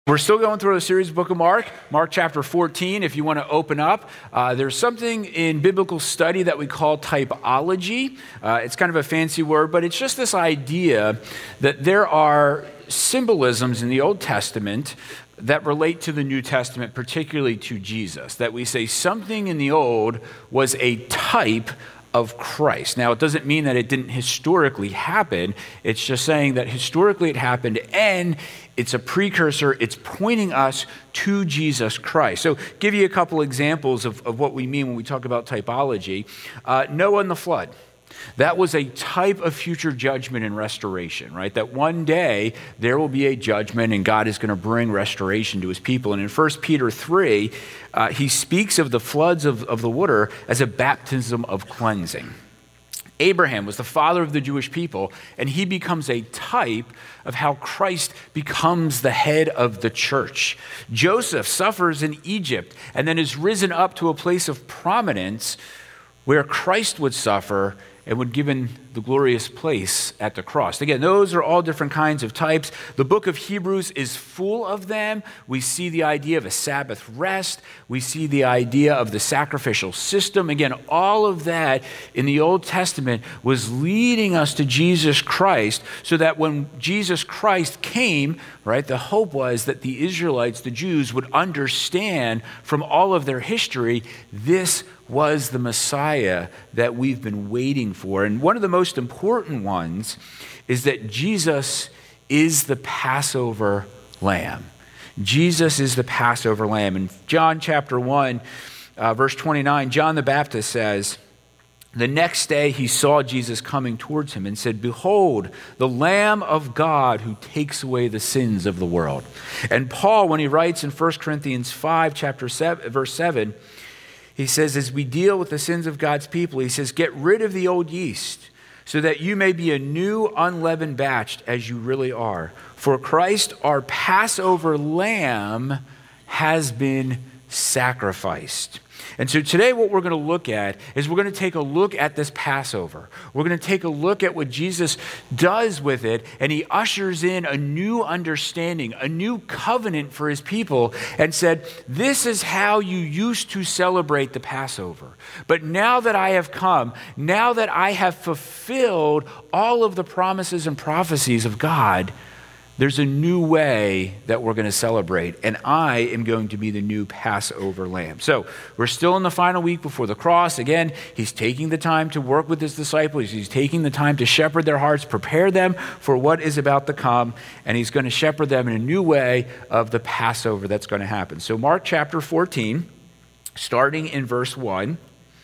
We're still going through a series of Book of Mark chapter 14, if you want to open up. There's something in biblical study that we call typology. It's kind of a fancy word, but it's just this idea that there are symbolisms in the Old Testament that relate to the New Testament, particularly to Jesus, that we say something in the Old was a type of Christ. Now, it doesn't mean that it didn't historically happen. It's just saying that historically it happened, and it's a precursor. It's pointing us to Jesus Christ. So, give you a couple examples of what we mean when we talk about typology. Noah and the flood. That was a type of future judgment and restoration, right? That one day there will be a judgment and God is going to bring restoration to his people. And in 1 Peter 3, he speaks of the floods of the water as a baptism of cleansing. Abraham was the father of the Jewish people, and he becomes a type of how Christ becomes the head of the church. Joseph suffers in Egypt and then is risen up to a place of prominence where Christ would suffer and would given the glorious place at the cross. Again, those are all different kinds of types. The book of Hebrews is full of them. We see the idea of a Sabbath rest. We see the idea of the sacrificial system. Again, all of that in the Old Testament was leading us to Jesus Christ, so that when Jesus Christ came, right, the hope was that the Israelites, the Jews, would understand from all of their history, this was the Messiah that we've been waiting for. And one of the most important ones is that Jesus is the Passover lamb. Jesus is the Passover lamb. In John chapter 1, verse 29, John the Baptist says, "The next day he saw Jesus coming towards him and said, 'Behold, the Lamb of God who takes away the sins of the world.'" And Paul, when he writes in 1 Corinthians 5, verse 7, he says, as we deal with the sins of God's people, he says, "Get rid of the old yeast, so that you may be a new unleavened batch as you really are. For Christ, our Passover lamb, has been sacrificed." And so today what we're going to look at is we're going to take a look at this Passover. We're going to take a look at what Jesus does with it, and he ushers in a new understanding, a new covenant for his people, and said, this is how you used to celebrate the Passover. But now that I have come, now that I have fulfilled all of the promises and prophecies of God, there's a new way that we're going to celebrate, and I am going to be the new Passover lamb. So we're still in the final week before the cross. Again, he's taking the time to work with his disciples. He's taking the time to shepherd their hearts, prepare them for what is about to come, and he's going to shepherd them in a new way of the Passover that's going to happen. So Mark chapter 14, starting in verse 1,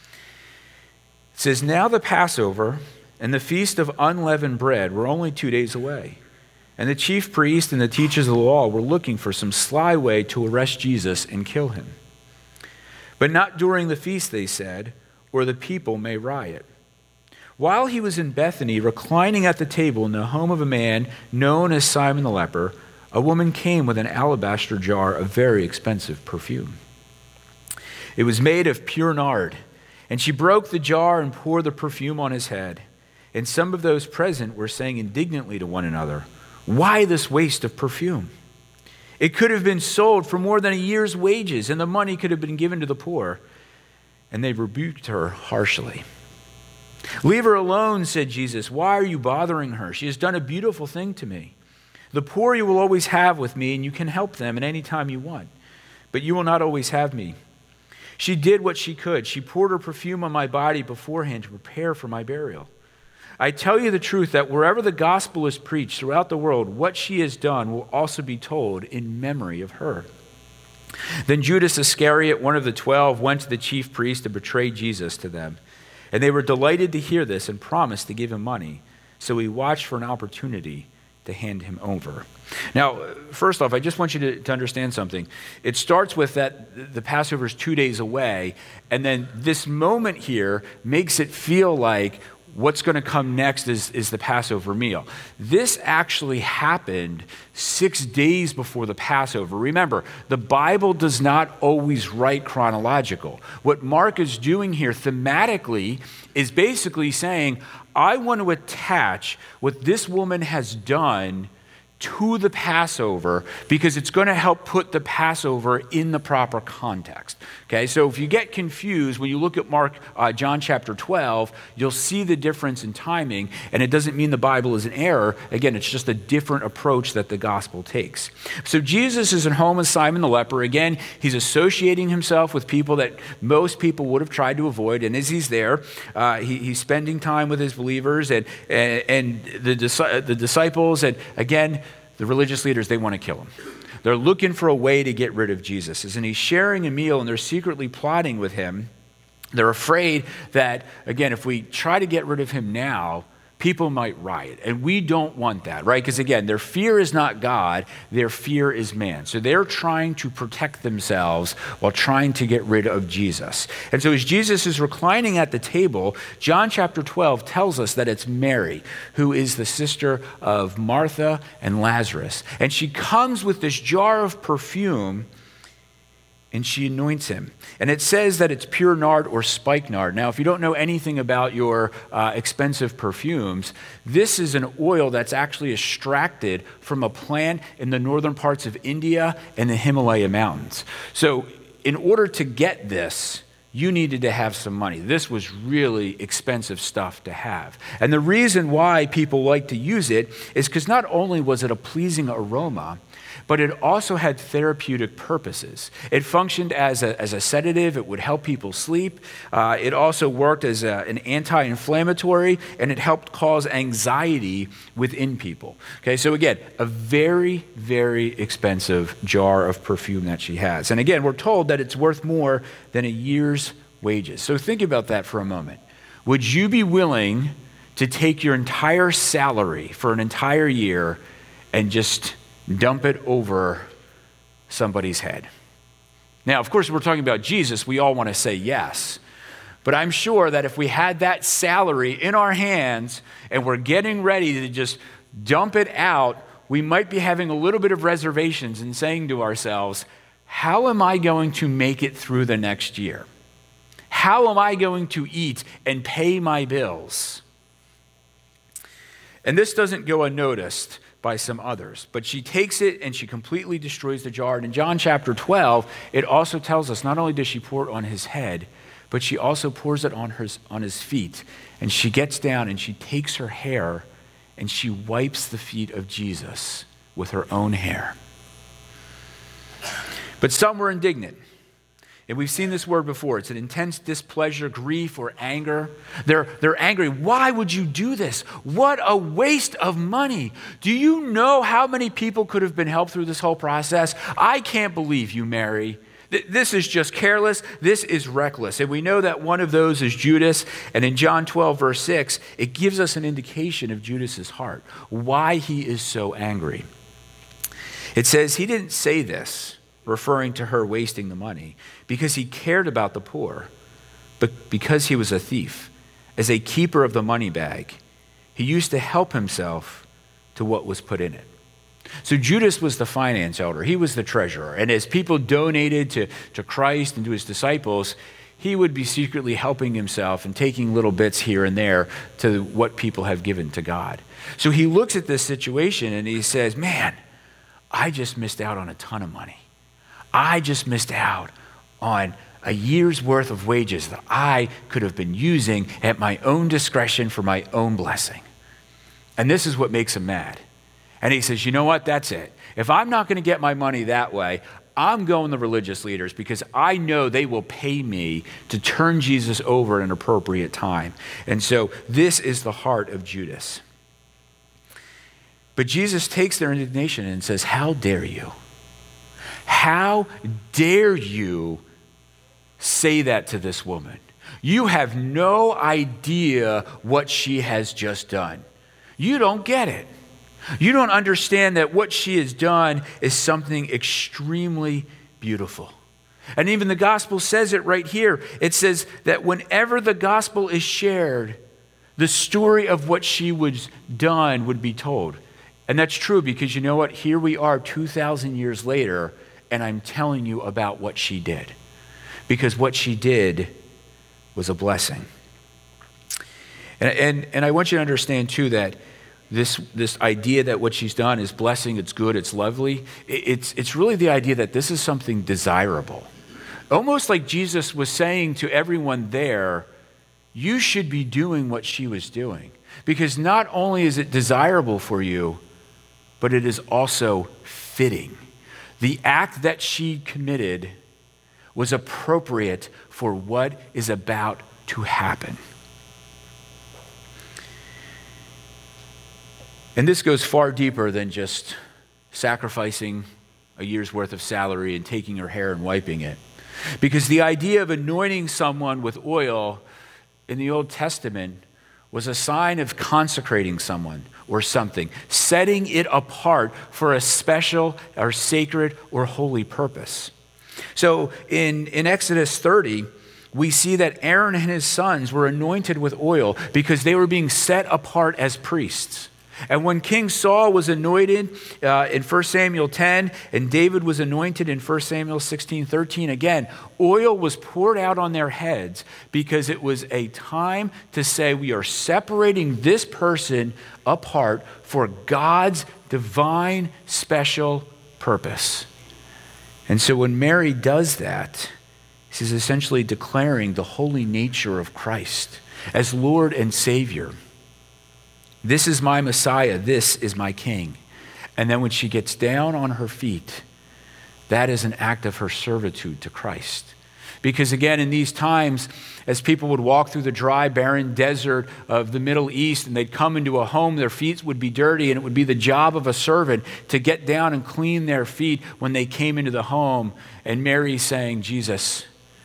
it says, "Now the Passover and the feast of unleavened bread were only 2 days away. And the chief priest and the teachers of the law were looking for some sly way to arrest Jesus and kill him. But not during the feast, they said, or the people may riot. While he was in Bethany, reclining at the table in the home of a man known as Simon the leper, a woman came with an alabaster jar of very expensive perfume. It was made of pure nard, and she broke the jar and poured the perfume on his head. And some of those present were saying indignantly to one another, 'Why this waste of perfume? It could have been sold for more than a year's wages, and the money could have been given to the poor.' And they rebuked her harshly. 'Leave her alone,' said Jesus. 'Why are you bothering her? She has done a beautiful thing to me. The poor you will always have with me, and you can help them at any time you want. But you will not always have me. She did what she could. She poured her perfume on my body beforehand to prepare for my burial. I tell you the truth that wherever the gospel is preached throughout the world, what she has done will also be told in memory of her.' Then Judas Iscariot, one of the 12, went to the chief priests to betray Jesus to them. And they were delighted to hear this and promised to give him money. So he watched for an opportunity to hand him over." Now, first off, I just want you to understand something. It starts with that the Passover is 2 days away, and then this moment here makes it feel like what's going to come next is the Passover meal. This actually happened 6 days before the Passover. Remember, the Bible does not always write chronological. What Mark is doing here thematically is basically saying, I want to attach what this woman has done to the Passover because it's going to help put the Passover in the proper context. Okay, so if you get confused, when you look at John chapter 12, you'll see the difference in timing, and it doesn't mean the Bible is an error. Again, it's just a different approach that the gospel takes. So Jesus is at home with Simon the leper. Again, he's associating himself with people that most people would have tried to avoid, and as he's there, he's spending time with his believers and the disciples, and again, the religious leaders, they want to kill him. They're looking for a way to get rid of Jesus. And he's sharing a meal, and they're secretly plotting with him. They're afraid that, again, if we try to get rid of him now, people might riot. And we don't want that, right? Because, again, their fear is not God. Their fear is man. So they're trying to protect themselves while trying to get rid of Jesus. And so as Jesus is reclining at the table, John chapter 12 tells us that it's Mary, who is the sister of Martha and Lazarus. And she comes with this jar of perfume, and she anoints him. And it says that it's pure nard or spikenard. Now, if you don't know anything about your expensive perfumes, this is an oil that's actually extracted from a plant in the northern parts of India and the Himalaya mountains. So in order to get this, you needed to have some money. This was really expensive stuff to have. And the reason why people like to use it is because not only was it a pleasing aroma, but it also had therapeutic purposes. It functioned as a sedative. It would help people sleep. It also worked as an anti-inflammatory, and it helped cause anxiety within people. Okay, so again, a very, very expensive jar of perfume that she has. And again, we're told that it's worth more than a year's wages. So think about that for a moment. Would you be willing to take your entire salary for an entire year and just dump it over somebody's head? Now, of course, we're talking about Jesus. We all want to say yes. But I'm sure that if we had that salary in our hands and we're getting ready to just dump it out, we might be having a little bit of reservations and saying to ourselves, how am I going to make it through the next year? How am I going to eat and pay my bills? And this doesn't go unnoticed by some others. But she takes it and she completely destroys the jar. And in John chapter 12, it also tells us not only does she pour it on his head, but she also pours it on his feet. And she gets down and she takes her hair and she wipes the feet of Jesus with her own hair. But some were indignant. And we've seen this word before. It's an intense displeasure, grief, or anger. They're angry. Why would you do this? What a waste of money. Do you know how many people could have been helped through this whole process? I can't believe you, Mary. This is just careless. This is reckless. And we know that one of those is Judas. And in John 12, verse 6, it gives us an indication of Judas's heart, why he is so angry. It says he didn't say this, referring to her wasting the money, because he cared about the poor, but because he was a thief. As a keeper of the money bag, he used to help himself to what was put in it. So Judas was the finance elder. He was the treasurer. And as people donated to Christ and to his disciples, he would be secretly helping himself and taking little bits here and there to what people have given to God. So he looks at this situation and he says, man, I just missed out on a ton of money. I just missed out on a year's worth of wages that I could have been using at my own discretion for my own blessing. And this is what makes him mad. And he says, you know what? That's it. If I'm not going to get my money that way, I'm going to the religious leaders because I know they will pay me to turn Jesus over at an appropriate time. And so this is the heart of Judas. But Jesus takes their indignation and says, how dare you? How dare you say that to this woman? You have no idea what she has just done. You don't get it. You don't understand that what she has done is something extremely beautiful. And even the gospel says it right here. It says that whenever the gospel is shared, the story of what she was done would be told. And that's true because you know what? Here we are 2,000 years later, and I'm telling you about what she did. Because what she did was a blessing. And I want you to understand too that this idea that what she's done is blessing, it's good, it's lovely. It's really the idea that this is something desirable. Almost like Jesus was saying to everyone there, you should be doing what she was doing. Because not only is it desirable for you, but it is also fitting. The act that she committed was appropriate for what is about to happen. And this goes far deeper than just sacrificing a year's worth of salary and taking her hair and wiping it. Because the idea of anointing someone with oil in the Old Testament was a sign of consecrating someone or something, setting it apart for a special or sacred or holy purpose. So in Exodus 30, we see that Aaron and his sons were anointed with oil because they were being set apart as priests. And when King Saul was anointed in 1 Samuel 10, and David was anointed in 1 Samuel 16:13, again, oil was poured out on their heads because it was a time to say we are separating this person apart for God's divine special purpose. And so when Mary does that, she's essentially declaring the holy nature of Christ as Lord and Savior. This is my Messiah. This is my King. And then when she gets down on her feet, that is an act of her servitude to Christ. Because again, in these times, as people would walk through the dry, barren desert of the Middle East and they'd come into a home, their feet would be dirty, and it would be the job of a servant to get down and clean their feet when they came into the home. And Mary's saying, Jesus,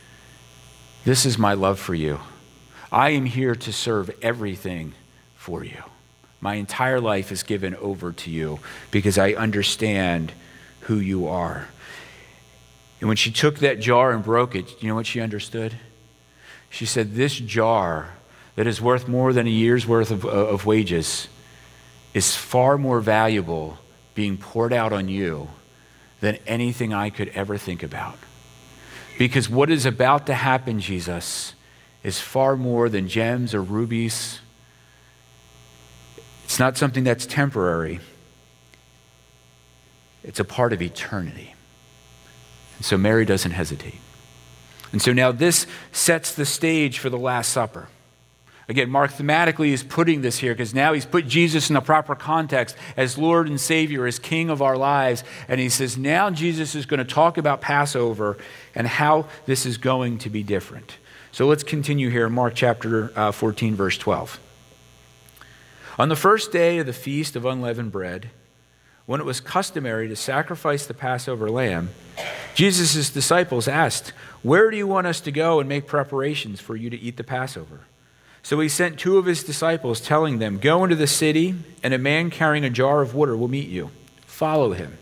this is my love for you. I am here to serve everything for you. My entire life is given over to you because I understand who you are. And when she took that jar and broke it, you know what she understood? She said, this jar that is worth more than a year's worth of wages is far more valuable being poured out on you than anything I could ever think about. Because what is about to happen, Jesus, is far more than gems or rubies. It's not something that's temporary. It's a part of eternity. And so Mary doesn't hesitate. And so now this sets the stage for the Last Supper. Again, Mark thematically is putting this here because now he's put Jesus in the proper context as Lord and Savior, as King of our lives. And he says now Jesus is going to talk about Passover and how this is going to be different. So let's continue here in Mark chapter 14, verse 12. On the first day of the Feast of Unleavened Bread, when it was customary to sacrifice the Passover lamb, Jesus' disciples asked, where do you want us to go and make preparations for you to eat the Passover? So he sent two of his disciples, telling them, go into the city, and a man carrying a jar of water will meet you. Follow him.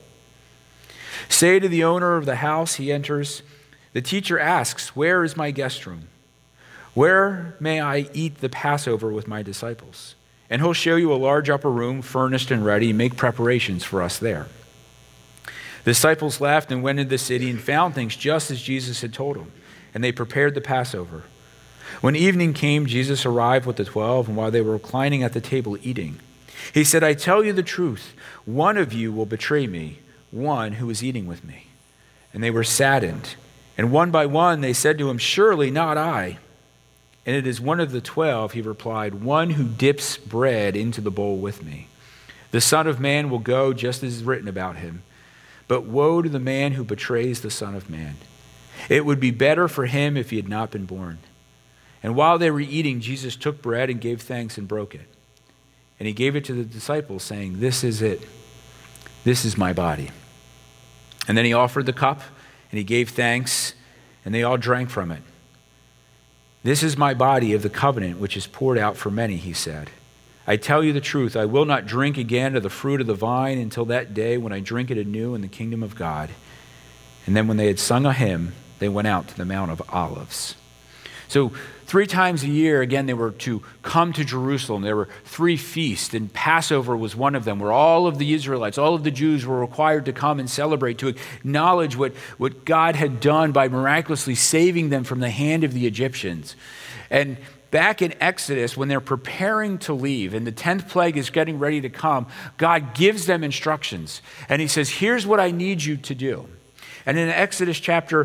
Say to the owner of the house he enters, the teacher asks, where is my guest room? Where may I eat the Passover with my disciples? And he'll show you a large upper room, furnished and ready. Make preparations for us there. The disciples left and went into the city and found things just as Jesus had told them. And they prepared the Passover. When evening came, Jesus arrived with the 12, and while they were reclining at the table eating, he said, I tell you the truth, one of you will betray me, one who is eating with me. And they were saddened. And one by one they said to him, surely not I. And it is one of the 12, he replied, one who dips bread into the bowl with me. The Son of Man will go just as is written about him. But woe to the man who betrays the Son of Man. It would be better for him if he had not been born. And while they were eating, Jesus took bread and gave thanks and broke it. And he gave it to the disciples, saying, this is it. This is my body. And then he offered the cup, and he gave thanks, and they all drank from it. This is my body of the covenant, which is poured out for many, he said. I tell you the truth, I will not drink again of the fruit of the vine until that day when I drink it anew in the kingdom of God. And then when they had sung a hymn, they went out to the Mount of Olives. So 3 times a year, again, they were to come to Jerusalem. There were 3 feasts, and Passover was one of them, where all of the Israelites, all of the Jews were required to come and celebrate, to acknowledge what God had done by miraculously saving them from the hand of the Egyptians. And back in Exodus, when they're preparing to leave and the 10th plague is getting ready to come, God gives them instructions. And he says, here's what I need you to do. And in Exodus chapter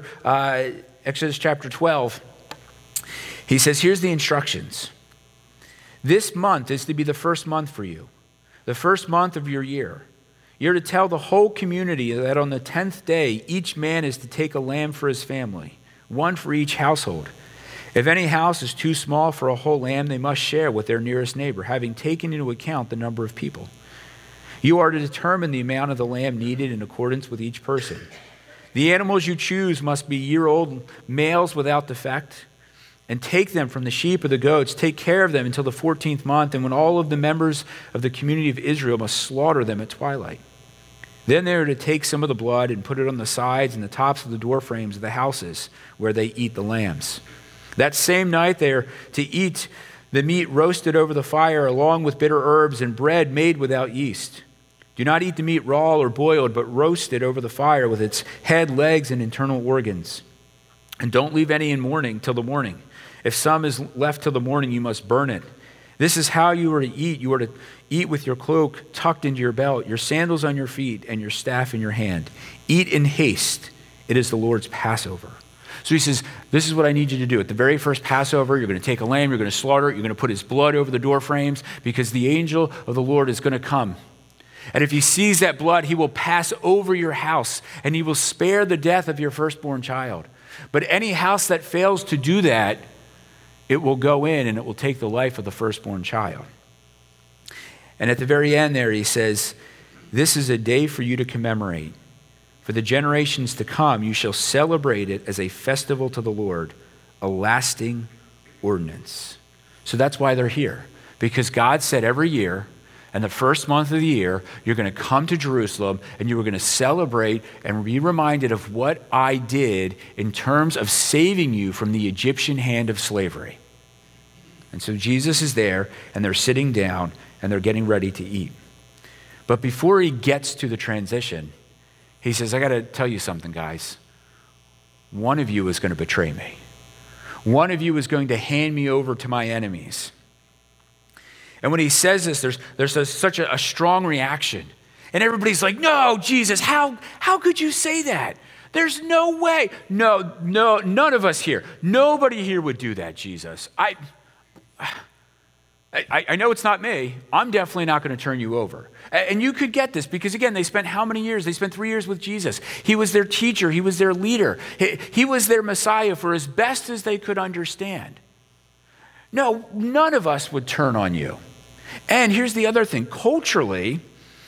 12, he says, here's the instructions. This month is to be the first month for you, the first month of your year. You're to tell the whole community that on the 10th day, each man is to take a lamb for his family, one for each household. If any house is too small for a whole lamb, they must share with their nearest neighbor, having taken into account the number of people. You are to determine the amount of the lamb needed in accordance with each person. The animals you choose must be year-old males without defect, and take them from the sheep or the goats. Take care of them until the 14th month, and when all of the members of the community of Israel must slaughter them at twilight. Then they are to take some of the blood and put it on the sides and the tops of the door frames of the houses where they eat the lambs. That same night they are to eat the meat roasted over the fire along with bitter herbs and bread made without yeast. Do not eat the meat raw or boiled, but roasted over the fire with its head, legs, and internal organs. And don't leave any in mourning till the morning. If some is left till the morning, you must burn it. This is how you are to eat. You are to eat with your cloak tucked into your belt, your sandals on your feet, and your staff in your hand. Eat in haste. It is the Lord's Passover. So he says, this is what I need you to do. At the very first Passover, you're going to take a lamb, you're going to slaughter it, you're going to put his blood over the door frames, because the angel of the Lord is going to come. And if he sees that blood, he will pass over your house, and he will spare the death of your firstborn child. But any house that fails to do that, it will go in and it will take the life of the firstborn child. And at the very end there, he says, this is a day for you to commemorate. For the generations to come, you shall celebrate it as a festival to the Lord, a lasting ordinance. So that's why they're here. Because God said every year, and the first month of the year, you're going to come to Jerusalem and you are going to celebrate and be reminded of what I did in terms of saving you from the Egyptian hand of slavery. And so Jesus is there and they're sitting down and they're getting ready to eat. But before he gets to the transition, he says, I got to tell you something, guys. One of you is going to betray me. One of you is going to hand me over to my enemies. And when he says this, there's such a strong reaction. And everybody's like, no, Jesus, how could you say that? There's no way. No, none of us here. Nobody here would do that, Jesus. I know it's not me. I'm definitely not going to turn you over. And you could get this because, again, they spent how many years? They spent 3 years with Jesus. He was their teacher. He was their leader. He was their Messiah for as best as they could understand. No, none of us would turn on you. And here's the other thing. Culturally,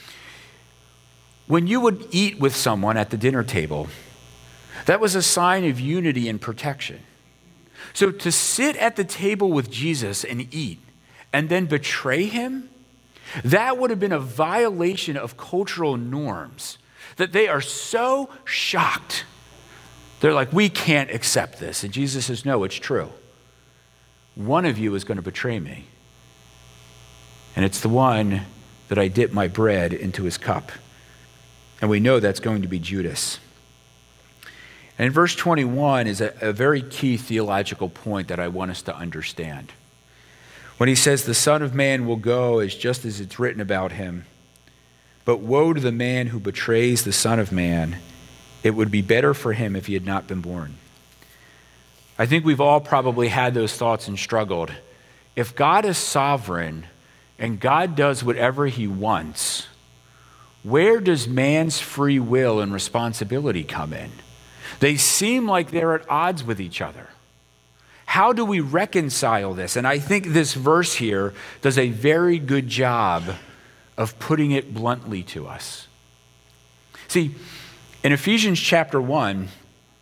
when you would eat with someone at the dinner table, that was a sign of unity and protection. So to sit at the table with Jesus and eat and then betray him, that would have been a violation of cultural norms, that they are so shocked. They're like, we can't accept this. And Jesus says, no, it's true. One of you is going to betray me. And it's the one that I dip my bread into his cup. And we know that's going to be Judas. And in verse 21 is a very key theological point that I want us to understand. When he says the Son of Man will go as just as it's written about him, but woe to the man who betrays the Son of Man. It would be better for him if he had not been born. I think we've all probably had those thoughts and struggled. If God is sovereign and God does whatever he wants, where does man's free will and responsibility come in? They seem like they're at odds with each other. How do we reconcile this? And I think this verse here does a very good job of putting it bluntly to us. See, in Ephesians chapter 1,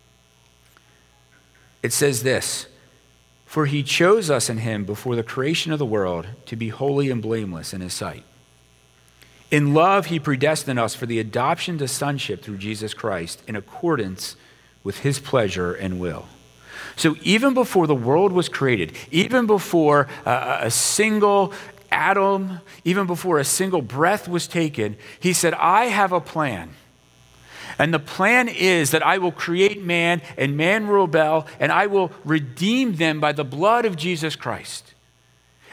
it says this, for he chose us in him before the creation of the world to be holy and blameless in his sight. In love, he predestined us for the adoption to sonship through Jesus Christ in accordance with his pleasure and will. So even before the world was created, even before a single atom, even before a single breath was taken, he said, I have a plan. And the plan is that I will create man and man will rebel and I will redeem them by the blood of Jesus Christ.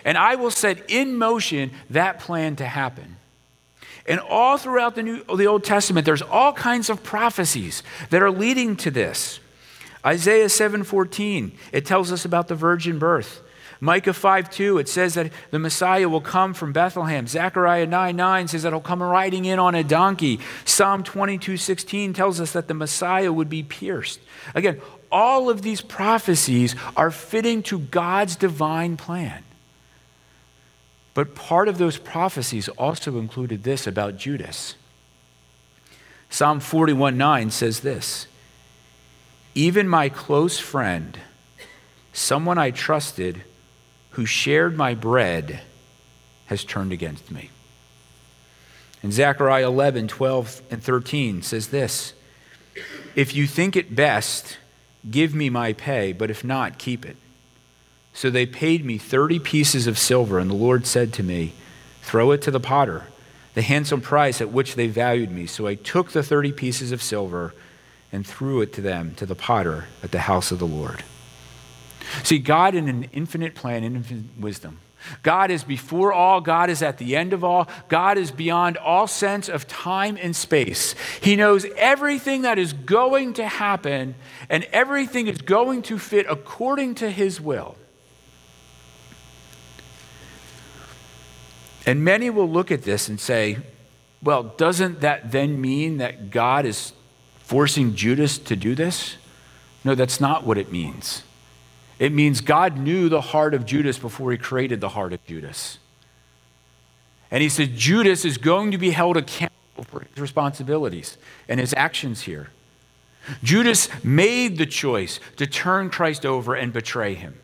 and I will set in motion that plan to happen. And all throughout the Old Testament, there's all kinds of prophecies that are leading to this. Isaiah 7:14, it tells us about the virgin birth. Micah 5:2, it says that the Messiah will come from Bethlehem. Zechariah 9:9 says that he'll come riding in on a donkey. Psalm 22:16 tells us that the Messiah would be pierced. Again, all of these prophecies are fitting to God's divine plan. But part of those prophecies also included this about Judas. Psalm 41:9 says this, even my close friend, someone I trusted, who shared my bread, has turned against me. And Zechariah 11:12 and 13 says this, if you think it best, give me my pay, but if not, keep it. So they paid me 30 pieces of silver, and the Lord said to me, throw it to the potter, the handsome price at which they valued me. So I took the 30 pieces of silver and threw it to them, to the potter at the house of the Lord. See, God in an infinite plan, infinite wisdom. God is before all. God is at the end of all. God is beyond all sense of time and space. He knows everything that is going to happen, and everything is going to fit according to his will. And many will look at this and say, well, doesn't that then mean that God is forcing Judas to do this? No, that's not what it means. It means God knew the heart of Judas before he created the heart of Judas. And he said Judas is going to be held accountable for his responsibilities and his actions here. Judas made the choice to turn Christ over and betray him.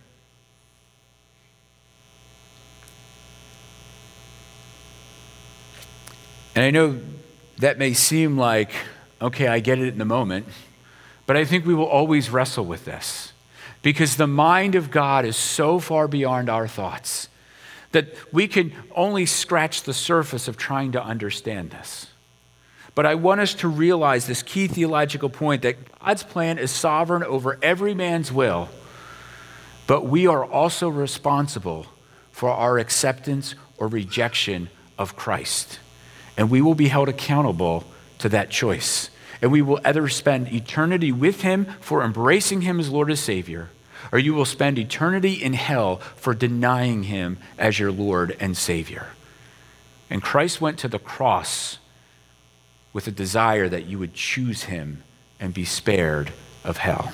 And I know that may seem like, okay, I get it in the moment, but I think we will always wrestle with this because the mind of God is so far beyond our thoughts that we can only scratch the surface of trying to understand this. But I want us to realize this key theological point that God's plan is sovereign over every man's will, but we are also responsible for our acceptance or rejection of Christ. And we will be held accountable to that choice. And we will either spend eternity with him for embracing him as Lord and Savior, or you will spend eternity in hell for denying him as your Lord and Savior. And Christ went to the cross with a desire that you would choose him and be spared of hell.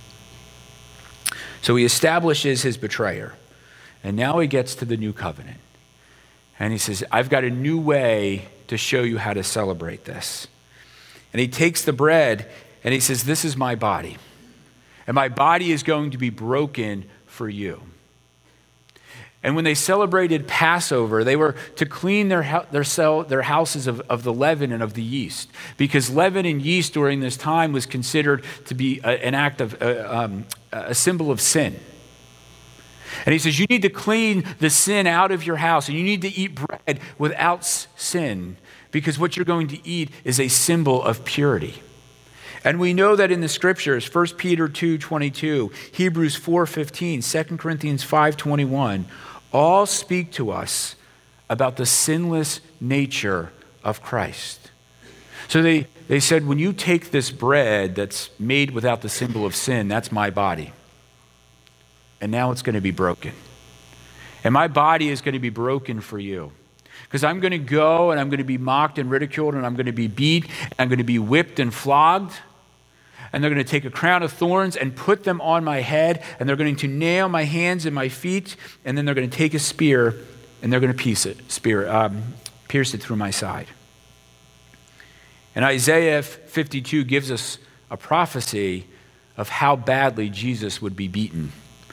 So he establishes his betrayer. And now he gets to the new covenant. And he says, I've got a new way to show you how to celebrate this. And he takes the bread and he says, this is my body. And my body is going to be broken for you. And when they celebrated Passover, they were to clean their houses of the leaven and of the yeast. Because leaven and yeast during this time was considered to be an act of a symbol of sin. And he says, you need to clean the sin out of your house, and you need to eat bread without sin, because what you're going to eat is a symbol of purity. And we know that in the scriptures, 1 Peter 2:22, Hebrews 4:15, 2 Corinthians 5:21, all speak to us about the sinless nature of Christ. So they said, when you take this bread that's made without the symbol of sin, that's my body. And now it's going to be broken. And my body is going to be broken for you. Because I'm going to go and I'm going to be mocked and ridiculed and I'm going to be beat and I'm going to be whipped and flogged. And they're going to take a crown of thorns and put them on my head. And they're going to nail my hands and my feet. And then they're going to take a spear and they're going to pierce it through my side. And Isaiah 52 gives us a prophecy of how badly Jesus would be beaten.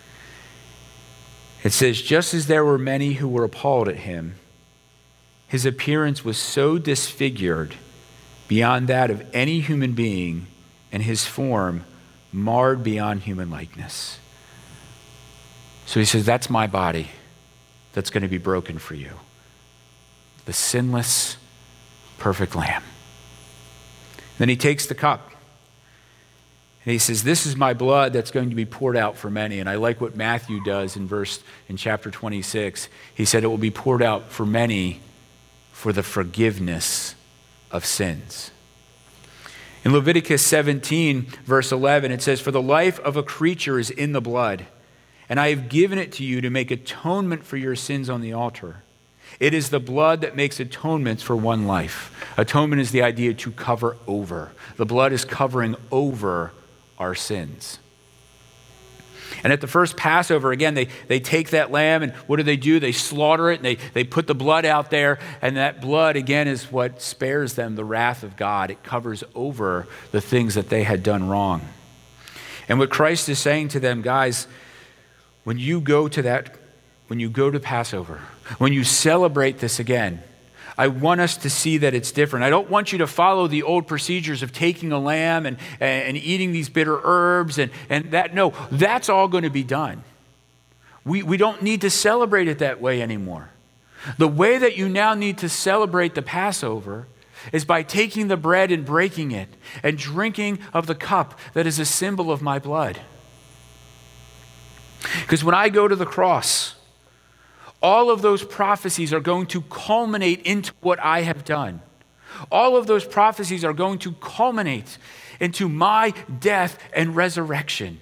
It says, just as there were many who were appalled at him, his appearance was so disfigured beyond that of any human being, and his form marred beyond human likeness. So he says, that's my body that's going to be broken for you. The sinless, perfect Lamb. Then he takes the cup. And he says, this is my blood that's going to be poured out for many. And I like what Matthew does in chapter 26. He said it will be poured out for many for the forgiveness of sins. In Leviticus 17, verse 11, it says, for the life of a creature is in the blood, and I have given it to you to make atonement for your sins on the altar. It is the blood that makes atonements for one life. Atonement is the idea to cover over. The blood is covering over our sins. And at the first Passover, again, they take that lamb, and what do? They slaughter it, and they put the blood out there, and that blood, again, is what spares them the wrath of God. It covers over the things that they had done wrong. And what Christ is saying to them, guys, when you go to Passover, when you celebrate this again, I want us to see that it's different. I don't want you to follow the old procedures of taking a lamb and eating these bitter herbs and that. No, that's all going to be done. We don't need to celebrate it that way anymore. The way that you now need to celebrate the Passover is by taking the bread and breaking it and drinking of the cup that is a symbol of my blood. Because when I go to the cross, all of those prophecies are going to culminate into what I have done. All of those prophecies are going to culminate into my death and resurrection.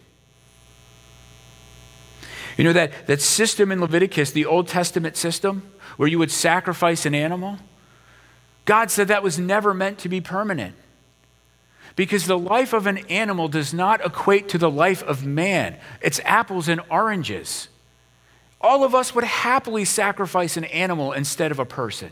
You know that system in Leviticus, the Old Testament system, where you would sacrifice an animal? God said that was never meant to be permanent. Because the life of an animal does not equate to the life of man. It's apples and oranges. All of us would happily sacrifice an animal instead of a person.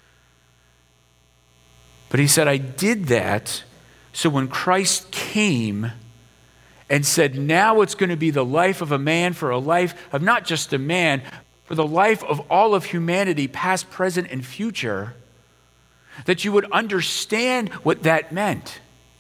But he said, I did that so when Christ came and said, now it's going to be the life of a man for a life of not just a man, for the life of all of humanity, past, present, and future, that you would understand what that meant.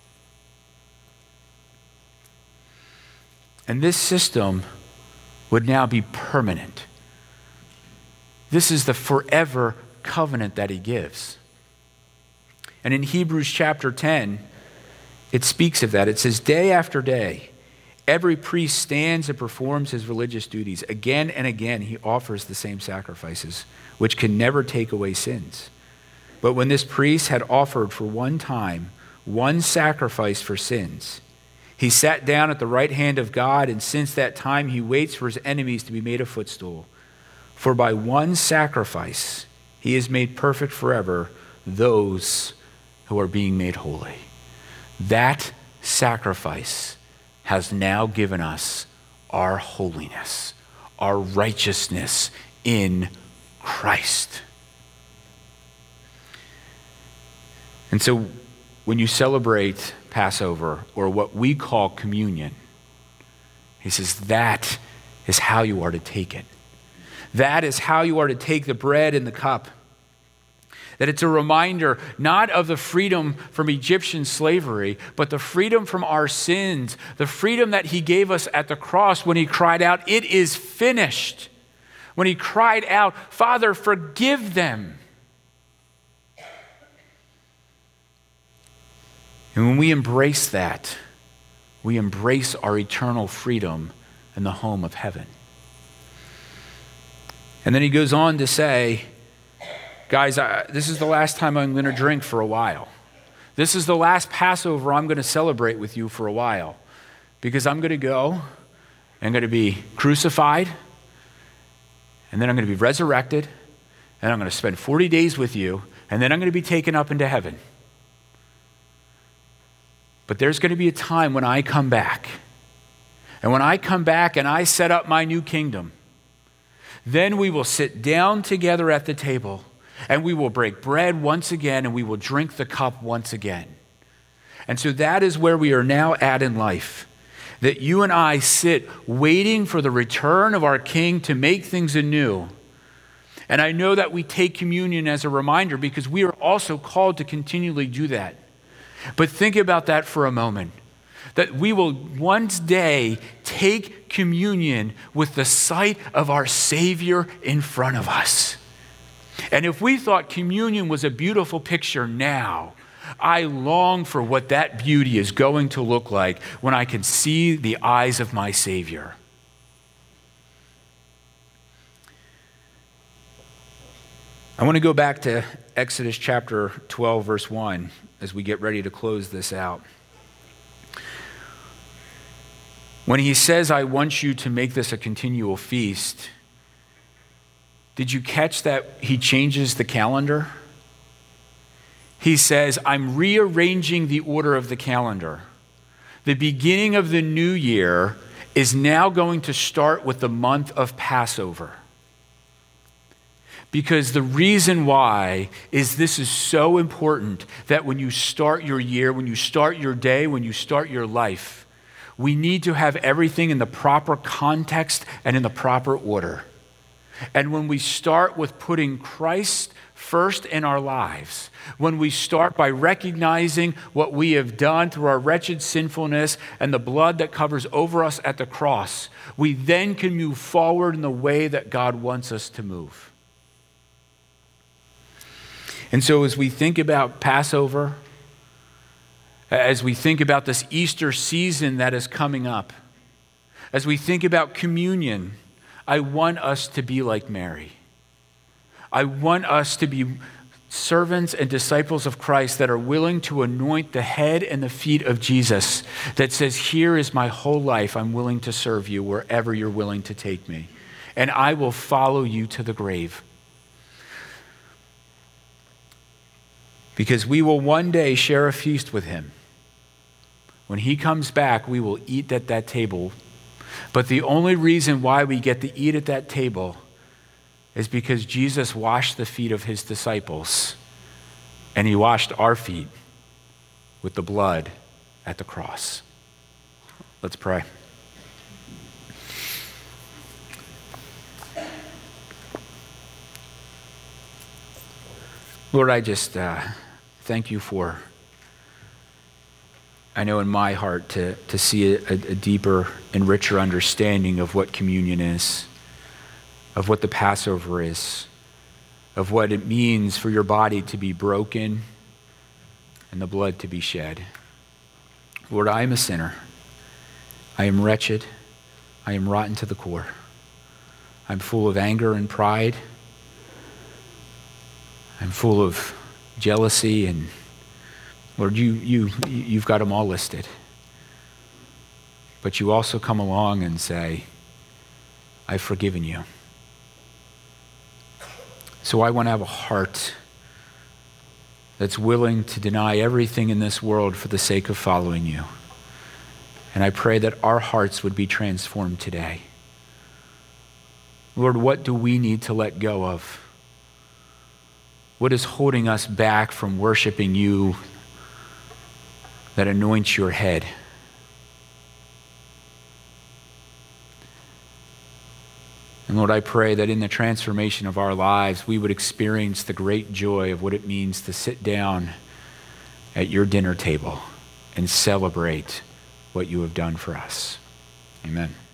And this system would now be permanent. This is the forever covenant that he gives. And in Hebrews chapter 10, it speaks of that. It says, day after day, every priest stands and performs his religious duties. Again and again, he offers the same sacrifices, which can never take away sins. But when this priest had offered for one time one sacrifice for sins, he sat down at the right hand of God, and since that time he waits for his enemies to be made a footstool. For by one sacrifice he has made perfect forever those who are being made holy. That sacrifice has now given us our holiness, our righteousness in Christ. And so when you celebrate Passover, or what we call communion, he says that is how you are to take it. That is how you are to take the bread and the cup. That it's a reminder not of the freedom from Egyptian slavery, but the freedom from our sins, the freedom that he gave us at the cross when he cried out, "It is finished." When he cried out, "Father, forgive them." And when we embrace that, we embrace our eternal freedom in the home of heaven. And then he goes on to say, guys, this is the last time I'm going to drink for a while. This is the last Passover I'm going to celebrate with you for a while, because I'm going to go, I'm going to be crucified, and then I'm going to be resurrected, and I'm going to spend 40 days with you, and then I'm going to be taken up into heaven. But there's going to be a time when I come back. And when I come back and I set up my new kingdom, then we will sit down together at the table, and we will break bread once again, and we will drink the cup once again. And so that is where we are now at in life, that you and I sit waiting for the return of our King to make things anew. And I know that we take communion as a reminder because we are also called to continually do that. But think about that for a moment, that we will one day take communion with the sight of our Savior in front of us. And if we thought communion was a beautiful picture now, I long for what that beauty is going to look like when I can see the eyes of my Savior. I want to go back to Exodus chapter 12, verse 1, as we get ready to close this out. When he says, I want you to make this a continual feast, did you catch that he changes the calendar? He says, I'm rearranging the order of the calendar. The beginning of the new year is now going to start with the month of Passover. Because the reason why is this is so important that when you start your year, when you start your day, when you start your life, we need to have everything in the proper context and in the proper order. And when we start with putting Christ first in our lives, when we start by recognizing what we have done through our wretched sinfulness and the blood that covers over us at the cross, we then can move forward in the way that God wants us to move. And so as we think about Passover, as we think about this Easter season that is coming up, as we think about communion, I want us to be like Mary. I want us to be servants and disciples of Christ that are willing to anoint the head and the feet of Jesus, that says, here is my whole life. I'm willing to serve you wherever you're willing to take me. And I will follow you to the grave. Because we will one day share a feast with him. When he comes back, we will eat at that table. But the only reason why we get to eat at that table is because Jesus washed the feet of his disciples, and he washed our feet with the blood at the cross. Let's pray. Lord, I just thank you for, I know in my heart, to see a deeper and richer understanding of what communion is, of what the Passover is, of what it means for your body to be broken and the blood to be shed. Lord, I am a sinner. I am wretched. I am rotten to the core. I'm full of anger and pride. I'm full of jealousy, and Lord, you've got them all listed. But you also come along and say, I've forgiven you. So I want to have a heart that's willing to deny everything in this world for the sake of following you. And I pray that our hearts would be transformed today. Lord, what do we need to let go of? What is holding us back from worshiping you that anoints your head? And Lord, I pray that in the transformation of our lives, we would experience the great joy of what it means to sit down at your dinner table and celebrate what you have done for us. Amen.